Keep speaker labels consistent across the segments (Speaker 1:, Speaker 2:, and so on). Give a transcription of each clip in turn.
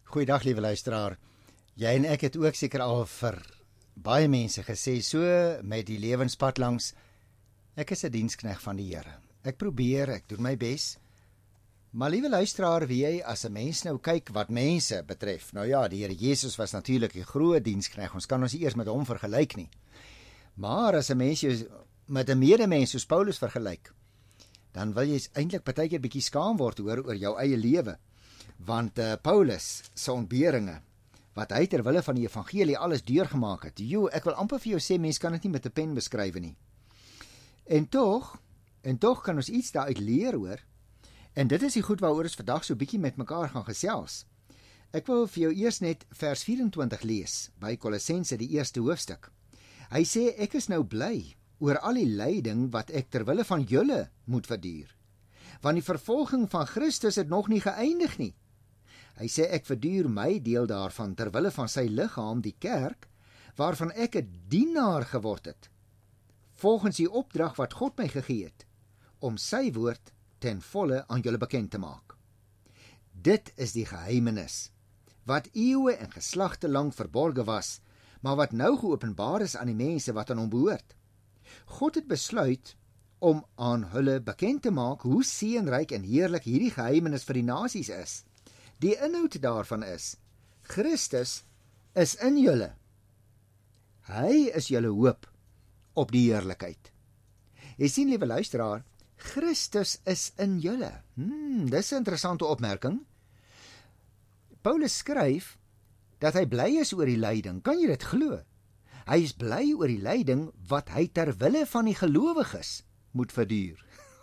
Speaker 1: Goeiedag, liewe luisteraar. Jy en ek het ook seker al vir baie mense gesê, so met die lewenspad langs, ek is 'n diensknegt van die Here. Ek probeer, ek doen my bes. Maar liewe luisteraar, wie jy as 'n mens nou kyk wat mense betref, nou ja, die Here Jesus was natuurlik 'n groot diensknegt, ons kan ons nie eers met hom vergelyk nie. Maar as 'n mens jou met 'n medemens soos Paulus vergelyk, dan wil jy eintlik partykeer bietjie skaam word oor jou eie lewe. Want Paulus se ontberinge, wat hy ter wille van die evangelie alles deurgemaak het, ek wil amper vir jou sê, mens kan dit nie met 'n pen beskryf nie. En tog kan ons iets daaruit leer hoor, en dit is die goed waaroor ons vandag so bietjie met mekaar gaan gesels. Ek wil vir jou eers net vers 24 lees, by Kolossense die 1ste hoofstuk. Hy sê, ek is nou bly oor al die lyding wat ek ter wille van julle moet verduur, want die vervolging van Christus het nog nie geëindig nie. Hy sê, ek verduur my deel daarvan ter wille van sy liggaam, die kerk, waarvan ek 'n dienaar geword het, volgens die opdrag wat God my gegee het, om sy woord ten volle aan julle bekend te maak. Dit is die geheimenis, wat eeue en geslagte lank verborge was, maar wat nou geopenbaar is aan die mense wat aan hom behoort. God het besluit om aan hulle bekend te maak hoe seënryk en heerlik hierdie geheimenis vir die nasies is. Die inhoud daarvan is, Christus is in julle. Hy is julle hoop op die heerlikheid. Jy sien, liewe luisteraar, Christus is in julle. Dis 'n interessante opmerking. Paulus skryf dat hy bly is oor die lyding. Kan jy dit glo? Hy is bly oor die lyding wat hy ter wille van die gelowiges moet verduur.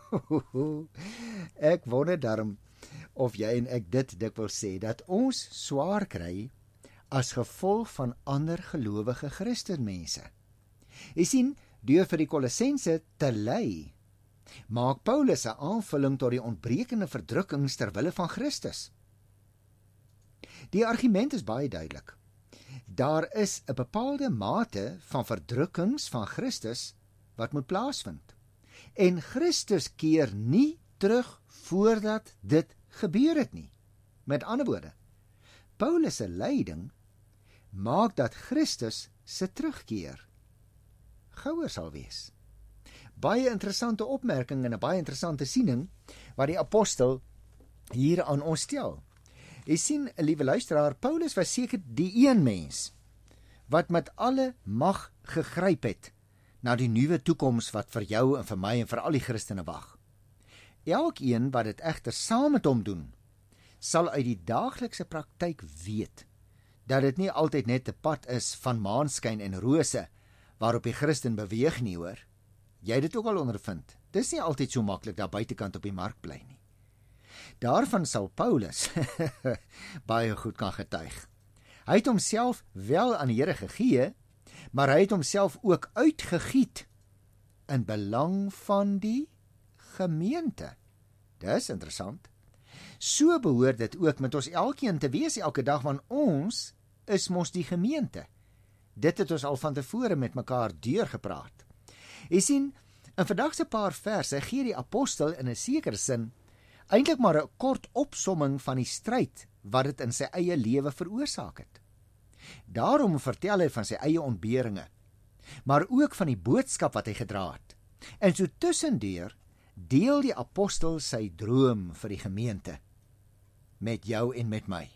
Speaker 1: Ek wonder daarom of jy en ek dit dikwels sê, dat ons swaar kry as gevolg van ander gelowige Christenmense. Jy sien, deur vir die Kolossense te ly, maak Paulus 'n aanvulling tot die ontbrekende verdrukkings ter wille van Christus. Die argument is baie duidelik. Daar is 'n bepaalde mate van verdrukkings van Christus wat moet plaasvind. En Christus keer nie terug voordat dit gebeur het nie. Met ander woorde, Paulus se lyding maak dat Christus se terugkeer gouer sal wees. Baie interessante opmerking en 'n baie interessante siening wat die apostel hier aan ons stel. Jy sien, liewe luisteraar, Paulus was seker die een mens wat met alle mag gegryp het na die nuwe toekoms wat vir jou en vir my en vir al die Christene wag. Elkeen wat dit egter saam met hom doen, sal uit die daaglikse praktyk weet dat dit nie altyd net 'n pad is van maanskyn en rose waarop die Christen beweeg nie, hoor. Jy het dit ook al ondervind. Dis nie altyd so maklik daar buitekant op die mark bly nie. Daarvan sal Paulus baie goed kan getuig. Hy het homself wel aan die Here gegee, maar hy het homself ook uitgegiet in belang van die gemeente. Dis interessant. So behoort dit ook met ons elkeen te wees elke dag, want ons is mos die gemeente. Dit het ons al van tevore met mekaar deurgepraat. Jy sien, in vandag se paar verse gee die apostel in 'n sekere sin eintlik maar 'n kort opsomming van die stryd wat dit in sy eie lewe veroorsaak het. Daarom vertel hy van sy eie ontberinge, maar ook van die boodskap wat hy gedra het. En so tussendeur deel die apostel sy droom vir die gemeente met jou en met my.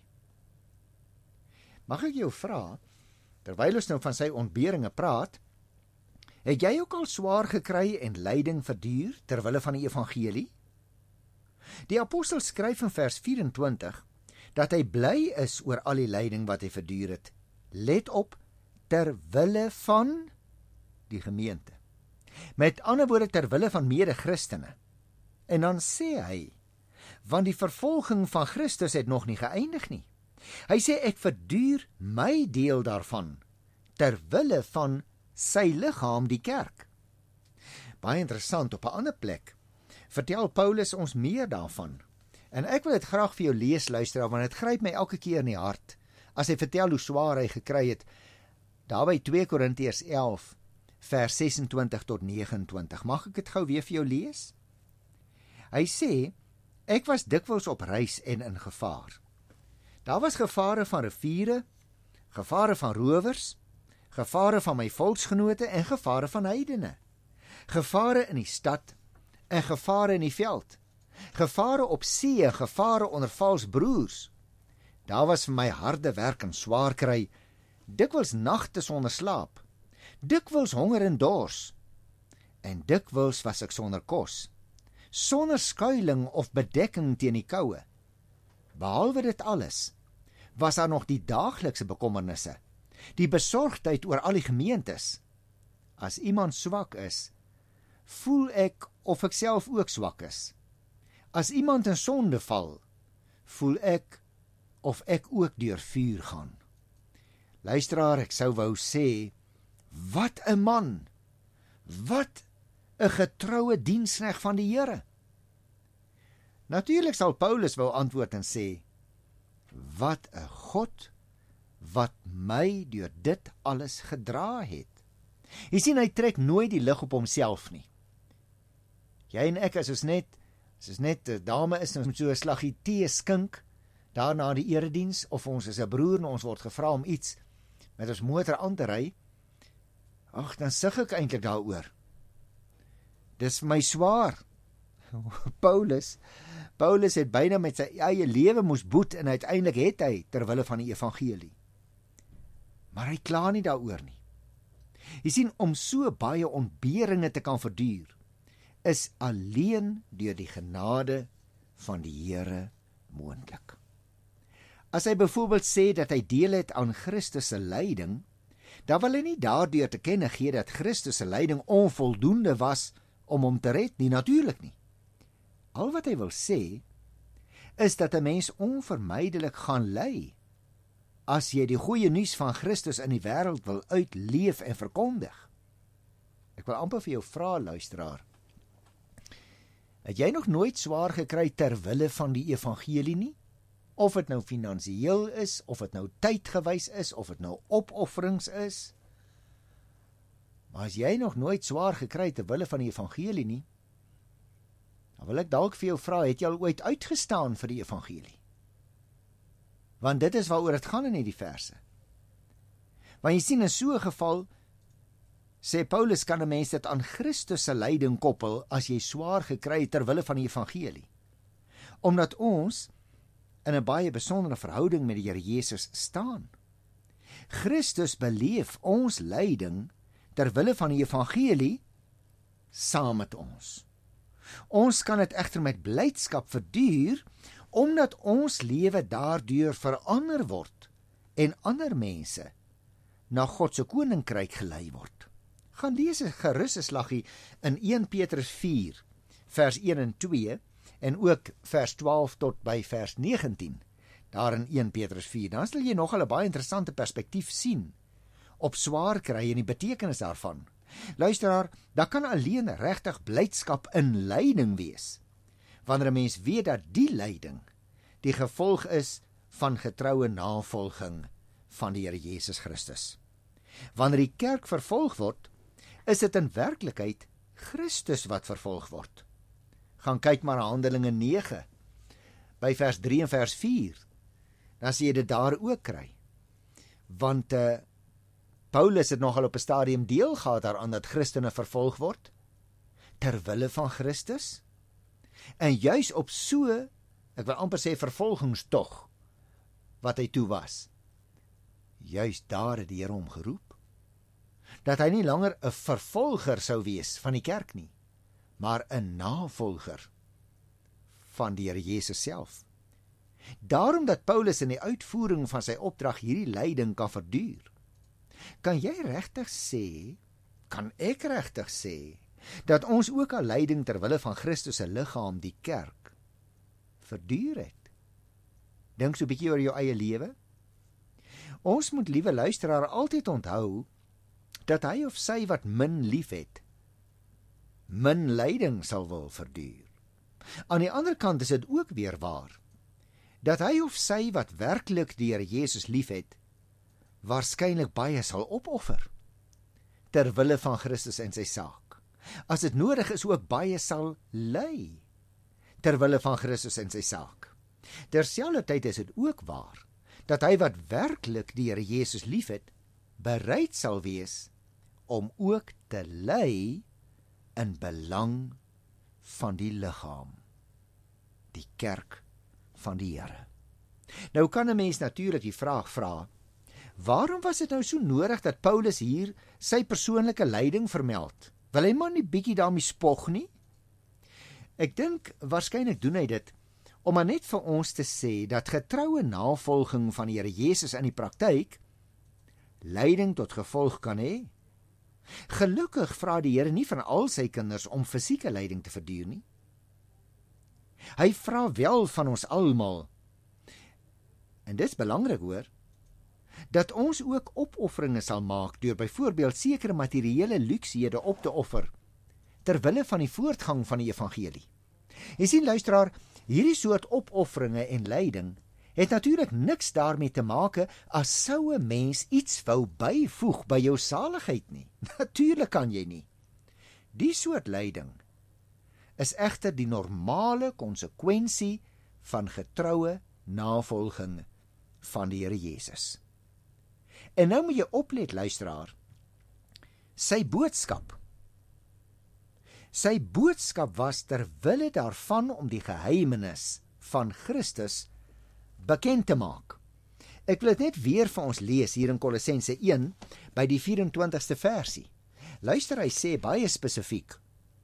Speaker 1: Mag ek jou vra, terwyl ons nou van sy ontberinge praat, het jy ook al swaar gekry en lyding verduur ter wille van die evangelie? Die apostel skryf in vers 24 dat hy bly is oor al die lyding wat hy verduur het. Let op, ter wille van die gemeente. Met ander woorde, ter wille van mede-Christene. En dan sê hy, want die vervolging van Christus het nog nie geëindig nie. Hy sê, ek verduur my deel daarvan, ter wille van sy liggaam, die kerk. Baie interessant, op 'n ander plek vertel Paulus ons meer daarvan. En ek wil dit graag vir jou lees, luisteraar, want dit gryp my elke keer in die hart, as hy vertel hoe swaar hy gekry het, daar by 2 Korintiërs 11, vers 26 tot 29. Mag ek dit gou weer vir jou lees? Hy sê, ek was dikwels op reis en in gevaar. Daar was gevare van riviere, gevare van rowers, gevare van my volksgenote en gevare van heidene. Gevare in die stad en gevare in die veld. Gevare op see en gevare onder vals broers. Daar was vir my harde werk en swaar kry, dikwels nagte sonder slaap, dikwels honger en dors, en dikwels was ek sonder kos, sonder skuiling of bedekking teen die koue. Behalwe dit alles, was daar nog die daaglikse bekommernisse, die besorgdheid oor al die gemeentes. As iemand swak is, voel ek of ek self ook swak is. As iemand in sonde val, voel ek of ek ook deur vuur gaan. Luisteraar, ek sou wou sê, wat 'n man, wat 'n getroue diensknegt van die Here. Natuurlik sal Paulus wou antwoord en sê, wat 'n God wat my deur dit alles gedra het. Jy sien, hy trek nooit die lig op homself nie. Jy en ek, as ons net 'n dame is en ons moet so 'n slaggie tee skink, daarna die erediens, of ons is 'n broer en ons word gevra om iets met ons motor aan te ry, ag, dan sug ek eintlik daaroor. Dis vir my swaar. Paulus het byna met sy eie lewe moes boet en uiteindelik het hy ter wille van die evangelie. Maar hy kla nie daaroor nie. Jy sien, om so baie ontberinge te kan verduur, is alleen deur die genade van die Here moontlik. As hy byvoorbeeld sê dat hy deel het aan Christus se lyding, dan wil hy nie daardeur te kenne gee dat Christus se lyding onvoldoende was om hom te red nie, natuurlik nie. Al wat hy wil sê, is dat 'n mens onvermydelik gaan ly, as jy die goeie nuus van Christus in die wêreld wil uitleef en verkondig. Ek wil amper vir jou vra, luisteraar, het jy nog nooit swaar gekry ter wille van die evangelie nie? Of dit nou finansiëel is, of dit nou tydgewys is, of dit nou opofferings is. Maar as jy nog nooit swaar gekry ter wille van die evangelie nie, dan wil ek dalk vir jou vra, het jy al ooit uitgestaan vir die evangelie? Want dit is waaroor dit gaan in hierdie verse. Want jy sien, in so 'n geval, sê Paulus, kan 'n mens dit aan Christus se lyding koppel as jy swaar gekry ter wille van die evangelie. Omdat ons in 'n baie besondere verhouding met die Here Jesus staan. Christus beleef ons lyding ter wille van die evangelie saam met ons. Ons kan dit egter met blydskap verduur, omdat ons lewe daardeur verander word en ander mense na God se koninkryk gelei word. Gaan lees gerus 'n slaggie in 1 Petrus 4 vers 1 en 2 en ook vers 12 tot by vers 19 daar in 1 Petrus 4. Dan sal jy nogal 'n baie interessante perspektief sien op swaar kry en die betekenis daarvan. Luisteraar, daar kan alleen regtig blydskap in lyding wees, wanneer 'n mens weet dat die lyding die gevolg is van getroue navolging van die Here Jesus Christus. Wanneer die kerk vervolg word, is dit in werklikheid Christus wat vervolg word. Gaan kyk maar na Handelinge 9, by vers 3 en vers 4, dan sien jy dit daar ook kry. Want Paulus het nogal op 'n stadium deel gehad daaraan dat Christene vervolg word, ter wille van Christus, en juis op so, ek wil amper sê vervolgingstog, wat hy toe was, juis daar het die Here hom geroep, dat hy nie langer 'n vervolger sou wees van die kerk nie, maar 'n navolger van die Here Jesus self. Daarom dat Paulus in die uitvoering van sy opdrag hierdie lyding kan verduur, kan jy regtig sê, kan ek regtig sê, dat ons ook al lyding ter wille van Christus se liggaam, die kerk, verduur het. Dink so 'n bietjie oor jou eie lewe. Ons moet, liewe luisteraar, altyd onthou dat hy of sy wat min lief het, min lyding sal wil verduur. Aan die ander kant is dit ook weer waar, dat hy of sy wat werklik die Here Jesus lief het, waarskynlik baie sal opoffer, ter wille van Christus en sy saak. As dit nodig is, ook baie sal ly, ter wille van Christus en sy saak. Terselfdertyd is dit ook waar, dat hy wat werklik die Here Jesus liefhet, bereid sal wees om ook te ly in belang van die liggaam, die kerk van die Here. Nou kan 'n mens natuurlik die vraag vra, waarom was dit nou so nodig dat Paulus hier sy persoonlike lyding vermeld? Wil hy maar nie bietjie daarmee spog nie? Ek dink waarskynlik doen hy dit om maar net vir ons te sê dat getroue navolging van die Here Jesus in die praktyk lyding tot gevolg kan hê. Gelukkig vra die Here nie van al sy kinders om fisieke lyding te verduur nie. Hy vra wel van ons almal, en dit is belangrik hoor, dat ons ook opofferinge sal maak deur byvoorbeeld sekere materiële luksehede op te offer ter wille van die voortgang van die evangelie. Jy sien luisteraar, hierdie soort opofferinge en lyding het natuurlik niks daarmee te maak as sou 'n mens iets wou byvoeg by jou saligheid nie. Natuurlik kan jy nie. Die soort lyding is egter die normale konsekwensie van getroue navolging van die Here Jesus. En nou moet jy oplet luisteraar, sy boodskap was ter wille daarvan om die geheimenis van Christus bekend te maak. Ek wil dit net weer vir ons lees hier in Kolossense 1 by die 24ste versie. Luister, hy sê baie spesifiek: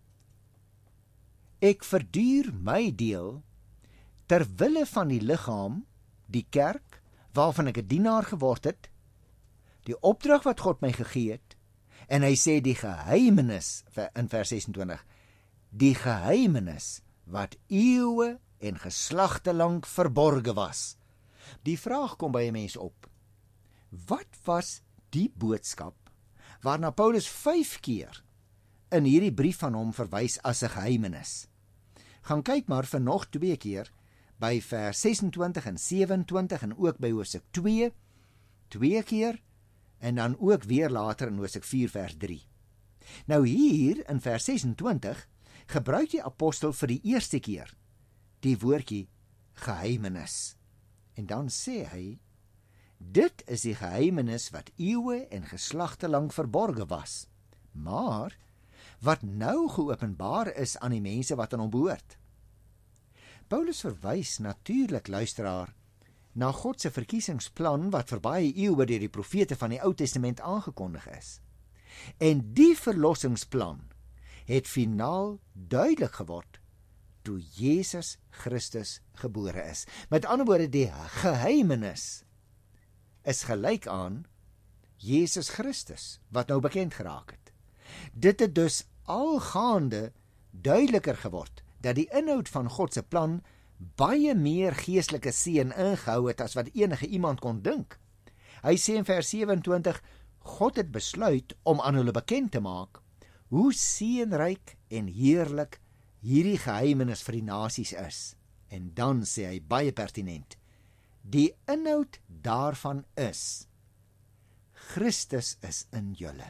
Speaker 1: Ek verduur my deel ter wille van die liggaam, die kerk, waarvan ek 'n dienaar geword het, die opdrag wat God my gegee het, en hy sê die geheimenis in vers 26, die geheimenis wat eeue en geslagte lank verborge was. Die vraag kom by 'n mens op: wat was die boodskap waarna Paulus 5 keer in hierdie brief van hom verwys as 'n geheimenis? Gaan kyk maar vir nog 2 keer by vers 26 en 27 en ook by Hoofstuk 2, 2 keer, en dan ook weer later in Hoofstuk 4 vers 3. Nou hier in vers 26 gebruik die apostel vir die eerste keer die woordjie geheimenis. En dan sê hy, dit is die geheimenis wat eeue en geslagte lank verborge was, maar wat nou geopenbaar is aan die mense wat aan hom behoort. Paulus verwys natuurlik, luisteraar, na God se verkiesingsplan wat vir baie eeue deur die profete van die Ou Testament aangekondig is. En die verlossingsplan het finaal duidelik geword toe Jesus Christus gebore is. Met ander woorde, die geheimenis is gelyk aan Jesus Christus, wat nou bekend geraak het. Dit het dus algaande duideliker geword dat die inhoud van God se plan baie meer geestelike seën ingehou het as wat enige iemand kon dink. Hy sê in vers 27, God het besluit om aan hulle bekend te maak hoe seënryk en heerlik hierdie geheimenis vir die nasies is. En dan sê hy baie pertinent, die inhoud daarvan is, Christus is in julle.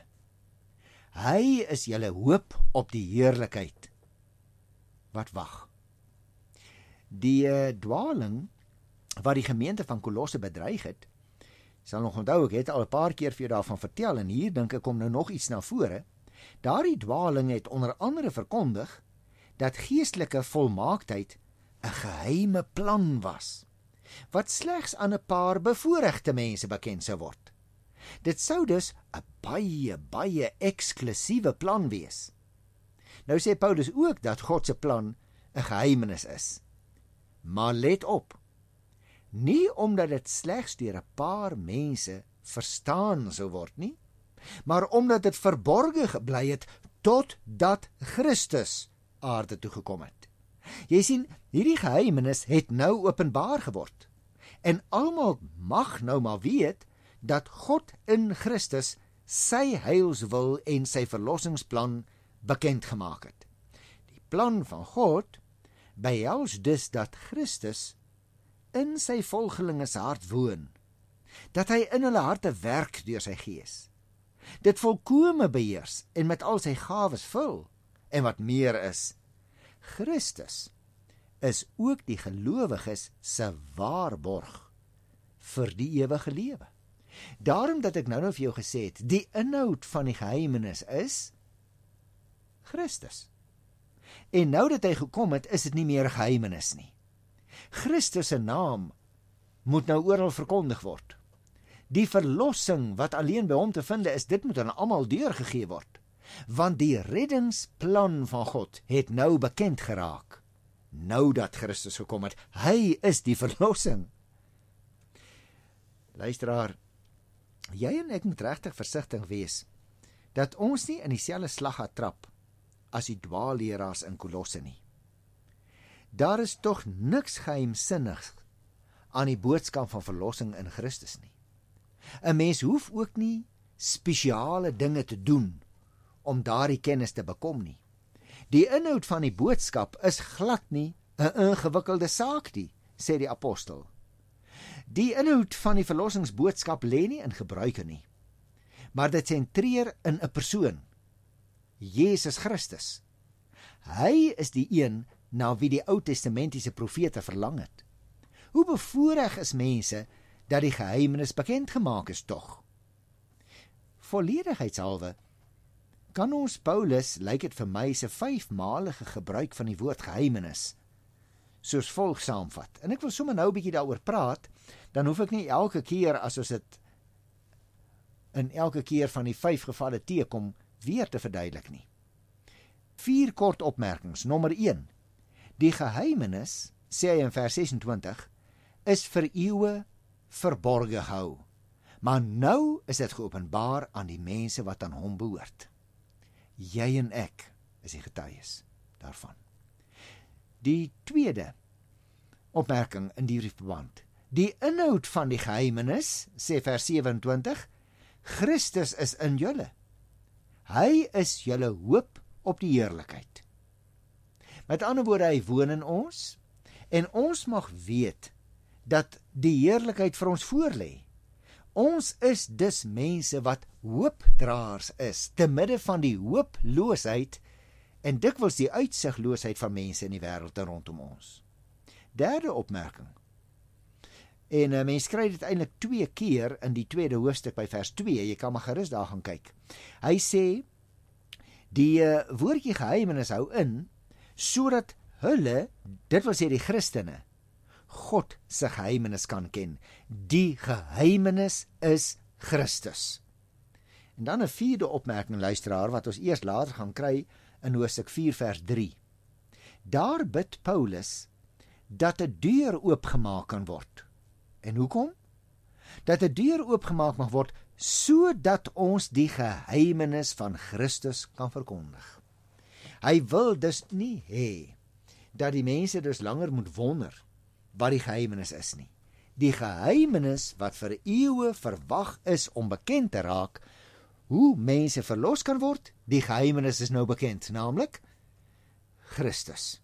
Speaker 1: Hy is julle hoop op die heerlikheid wat wag. Die dwaling wat die gemeente van Kolosse bedreig het, sal nog onthou, ek het al 'n paar keer vir jou daarvan vertel, en hier dink ek kom nou nog iets na vore. Daardie dwaling het onder andere verkondig dat geestelike volmaaktheid 'n geheime plan was, wat slegs aan 'n paar bevoorregte mense bekend sou word. Dit sou dus 'n baie eksklusiewe plan wees. Nou sê Paulus ook dat God se plan 'n geheimenis is. Maar let op, nie omdat dit slegs deur 'n paar mense verstaan sou word nie, maar omdat dit verborge gebly het totdat Christus aarde toe gekom het. Jy sien, hierdie geheimenis het nou openbaar geword, en almal mag nou maar weet dat God in Christus sy heilswil en sy verlossingsplan bekend gemaak het. Die plan van God behels dus dat Christus in sy volgelinge se hart woon, dat hy in hulle harte werk deur sy gees, dit volkome beheers en met al sy gawes vul, en wat meer is, Christus is ook die gelowiges se waarborg vir die ewige lewe. Daarom dat ek nou vir jou gesê het, die inhoud van die geheimenis is Christus. En nou dat hy gekom het, is dit nie meer 'n geheimenis nie. Christus se naam moet nou oral verkondig word. Die verlossing wat alleen by hom te vind is, dit moet aan almal deurgegee word. Want die reddingsplan van God het nou bekend geraak. Nou dat Christus gekom het, hy is die verlossing. Luisteraar, jy en ek moet regtig versigtig wees, dat ons nie in dieselfde slag gaan trap as die dwaalleraars in Kolosse nie. Daar is tog niks geheimsinnigs aan die boodskap van verlossing in Christus nie. 'n Mens hoef ook nie spesiale dinge te doen om daardie kennis te bekom nie. Die inhoud van die boodskap is glad nie 'n ingewikkelde saak nie, sê die apostel. Die inhoud van die verlossingsboodskap lê nie in gebruike nie, maar dit sentreer in 'n persoon, Jesus Christus. Hy is die een na wie die Ou Testamentiese profete verlang het. Hoe bevoorreg is mense dat die geheimenis bekend gemaak is tog. Volledigheidshalwe kan ons Paulus, lyk dit vir my, se 5-malige gebruik van die woord geheimenis soos volg saamvat. En ek wil sommer nou 'n bietjie daaroor praat, dan hoef ek nie elke keer as ons dit in elke keer van die 5 gevalle teekom weer te verduidelik nie. 4 kort opmerkings. Nommer 1. Die geheimenis, sê hy in vers 26, is vir eeue verborge gehou. Maar nou is dit geopenbaar aan die mense wat aan hom behoort. Jy en ek is die getuies daarvan. Die tweede opmerking in die verband. Die inhoud van die geheimenis, sê vers 27, Christus is in julle. Hy is julle hoop op die heerlikheid. Met ander woorde, hy woon in ons, en ons mag weet dat die heerlikheid vir ons voorlê. Ons is dus mense wat hoopdraers is, te midde van die hooploosheid en dikwels die uitsigloosheid van mense in die wêreld rondom ons. Derde opmerking. En mens kry dit eintlik 2 keer in die 2de hoofstuk by vers 2, jy kan maar gerus daar gaan kyk. Hy sê, die woordjie geheimenis hou in, sodat hulle, dit wil sê die Christene, God se geheimenis kan ken. Die geheimenis is Christus. En dan 'n 4de opmerking, luisteraar, wat ons eers later gaan kry in hoofstuk 4 vers 3. Daar bid Paulus dat 'n deur oopgemaak kan word. En hoekom? Dat 'n deur oopgemaak mag word sodat ons die geheimenis van Christus kan verkondig. Hy wil dus nie hê dat die mense dus langer moet wonder wat die geheimenis is nie. Die geheimenis wat vir eeue verwag is om bekend te raak, hoe mense verlos kan word, die geheimenis is nou bekend, naamlik Christus.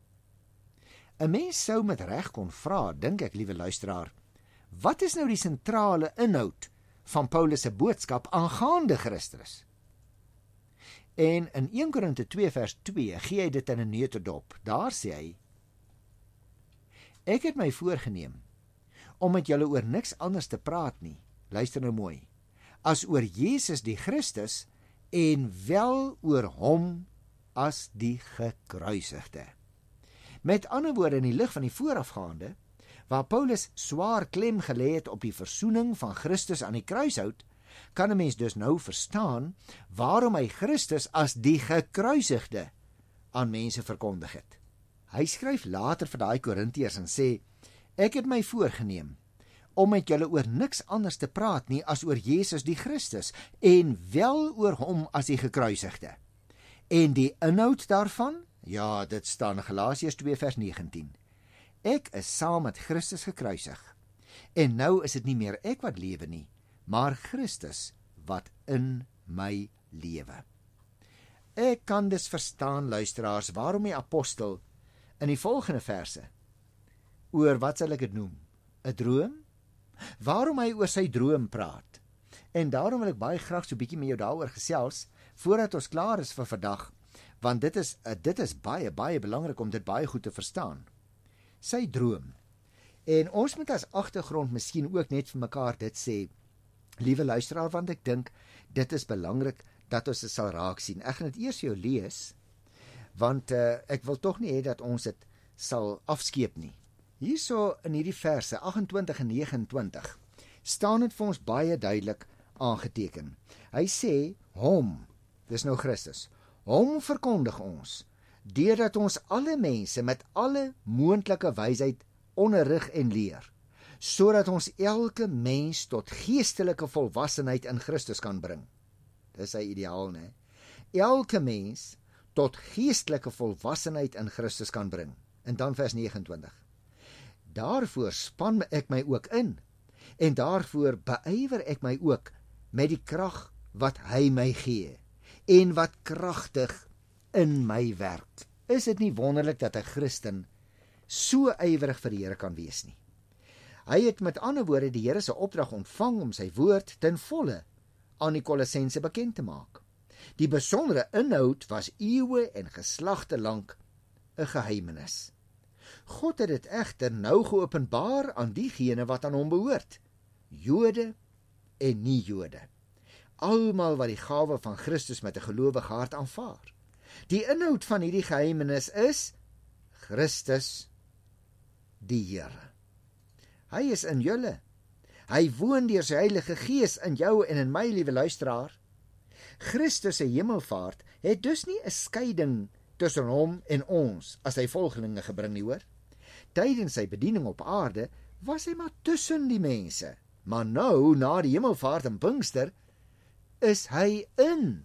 Speaker 1: 'n Mens sou met reg kon vra, dink ek, liewe luisteraar, wat is nou die sentrale inhoud van Paulus se boodskap aangaande Christus? En in 1 Korinte 2 vers 2 gee hy dit in 'n neutedop. Daar sê hy, ek het my voorgenem om met julle oor niks anders te praat nie, luister nou mooi, as oor Jesus die Christus en wel oor hom as die gekruisigde. Met ander woorde, in die lig van die voorafgaande, waar Paulus swaar klem gelê het op die versoening van Christus aan die kruishout, kan 'n mens dus nou verstaan waarom hy Christus as die gekruisigde aan mense verkondig het. Hy skryf later vir daai Korintiërs en sê, ek het my voorgenem om met julle oor niks anders te praat nie as oor Jesus die Christus en wel oor hom as die gekruisigde. En die inhoud daarvan, ja, dit staan in Galasiërs 2 vers 19. Ek is saam met Christus gekruisig. En nou is dit nie meer ek wat lewe nie, maar Christus wat in my lewe. Ek kan dus verstaan, luisteraars, waarom die apostel in die volgende verse oor, wat sal ek dit noem, 'n droom? Waarom hy oor sy droom praat. En daarom wil ek baie graag so 'n bietjie met jou daaroor gesels, voordat ons klaar is vir vandag, want dit is baie belangrik om dit baie goed te verstaan. Sy droom. En ons moet as agtergrond miskien ook net vir mekaar dit sê, liewe luisteraar, want ek dink dit is belangrik dat ons dit sal raak sien. Ek gaan dit eers jou lees, want ek wil tog nie hê dat ons dit sal afskeep nie. Hierso in hierdie verse 28 en 29 staan dit vir ons baie duidelik aangeteken. Hy sê, hom, dis nou Christus, hom verkondig ons, deurdat ons alle mense met alle moontlike wysheid onderrig en leer, sodat ons elke mens tot geestelike volwassenheid in Christus kan bring. Dis sy ideaal, né? Elke mens tot geestelike volwassenheid in Christus kan bring. En dan vers 29. Daarvoor span ek my ook in, en daarvoor beywer ek my ook met die krag wat hy my gee, en wat kragtig in my werk. Is dit nie wonderlik dat 'n Christen so ywerig vir die Here kan wees nie? Hy het met ander woorde die Here se opdrag ontvang om sy woord ten volle aan die Kolossense bekend te maak. Die besondere inhoud was eeue en geslagte lank 'n geheimenis. God het dit egter nou geopenbaar aan diegene wat aan hom behoort, Jode en nie-Jode, almal wat die gawe van Christus met 'n gelowige hart aanvaar. Die inhoud van hierdie geheimenis is Christus die Here. Hy is in julle. Hy woon deur sy Heilige Gees in jou en in my, liewe luisteraar. Christus se hemelvaart het dus nie 'n skeiding tussen hom en ons as sy volgelinge gebring nie, hoor. Tydens sy bediening op aarde was hy maar tussen die mense, maar nou, na die hemelvaart en Pinkster, is hy in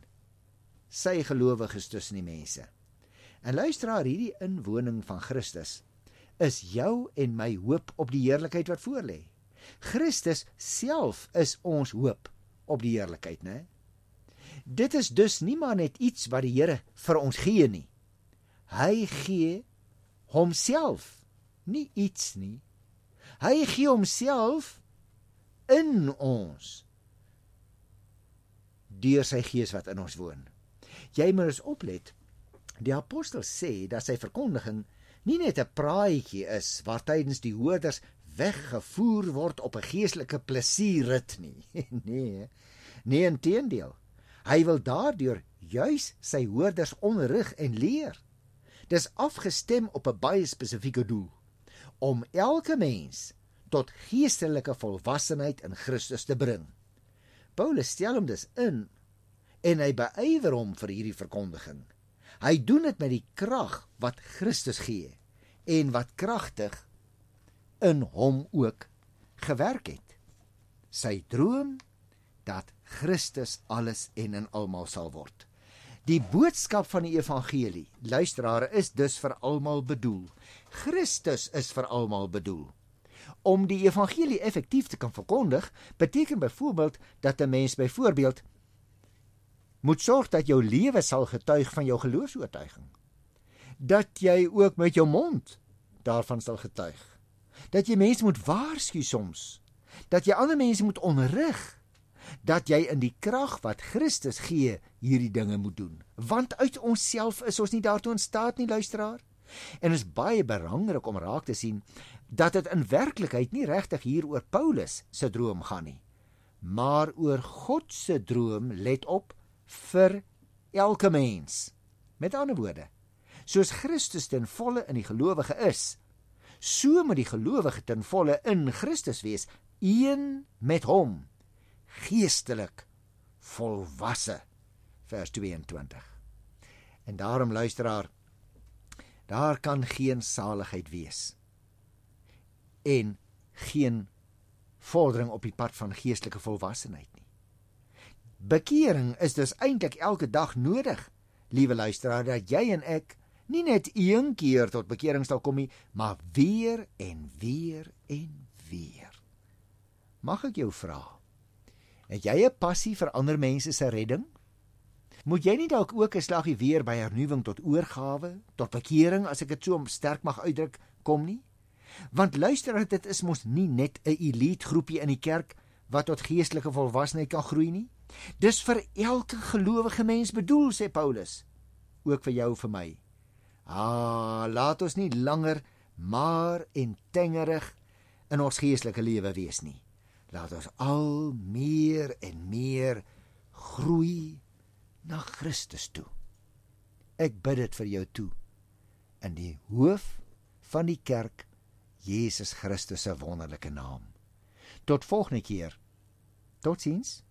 Speaker 1: sy gelowiges tussen die mense. En luisteraar, hierdie inwoning van Christus is jou en my hoop op die heerlikheid wat voorlê. Christus self is ons hoop op die heerlikheid, né? Dit is dus nie maar net iets wat die Here vir ons gee nie. Hy gee homself, nie iets nie. Hy gee homself in ons deur sy Gees wat in ons woon. Jy moet eens oplet, die apostel sê dat sy verkondiging nie net 'n praatjie is waar tydens die hoorders weggevoer word op 'n geestelike plesierrit nie. Nee, inteendeel. Hy wil daardeur juis sy hoorders onderrig en leer. Dis afgestem op 'n baie spesifieke doel, om elke mens tot geestelike volwassenheid in Christus te bring. Paulus stel hom dus in, en hy beywer hom vir hierdie verkondiging. Hy doen dit met die krag wat Christus gee, en wat kragtig in hom ook gewerk het. Sy droom dat Christus alles en in almal sal word. Die boodskap van die evangelie, luisteraars, is dus vir almal bedoel. Christus is vir almal bedoel. Om die evangelie effektief te kan verkondig, beteken byvoorbeeld dat 'n mens byvoorbeeld moet sorg dat jou lewe sal getuig van jou geloofsoortuiging. Dat jy ook met jou mond daarvan sal getuig. Dat jy mense moet waarsku soms. Dat jy ander mense moet onderrig. Dat jy in die krag wat Christus gee, hierdie dinge moet doen. Want uit onsself is ons nie daartoe in staat nie, luisteraar. En is baie belangrik om raak te sien dat dit in werklikheid nie regtig hier oor Paulus se droom gaan nie, maar oor God se droom, let op, vir elke mens. Met ander woorde, soos Christus ten volle in die gelowige is, so moet die gelowige ten volle in Christus wees, een met hom, geestelik volwasse, vers 22. En daarom, luisteraar, daar kan geen saligheid wees en geen vordering op die pad van geestelike volwassenheid nie. Bekering is dus eintlik elke dag nodig, liewe luisteraar, dat jy en ek nie net een keer tot bekering sal kom nie, maar weer en weer en weer. Mag ek jou vra, het jy 'n passie vir ander mense se redding? Moet jy nie dalk ook 'n slaggie weer by hernuwing tot oorgawe, tot bekering, as ek dit so sterk mag uitdruk, kom nie? Want luister, dit is mos nie net 'n elite groepie in die kerk wat tot geestelike volwassenheid kan groei nie. Dis vir elke gelowige mens bedoel, sê Paulus. Ook vir jou, vir my. Laat ons nie langer maar en tengerig in ons geestelike lewe wees nie. Laat ons al meer en meer groei na Christus toe. Ek bid dit vir jou toe, in die hoof van die kerk, Jesus Christus se wonderlike naam. Tot volgende keer. Totsiens.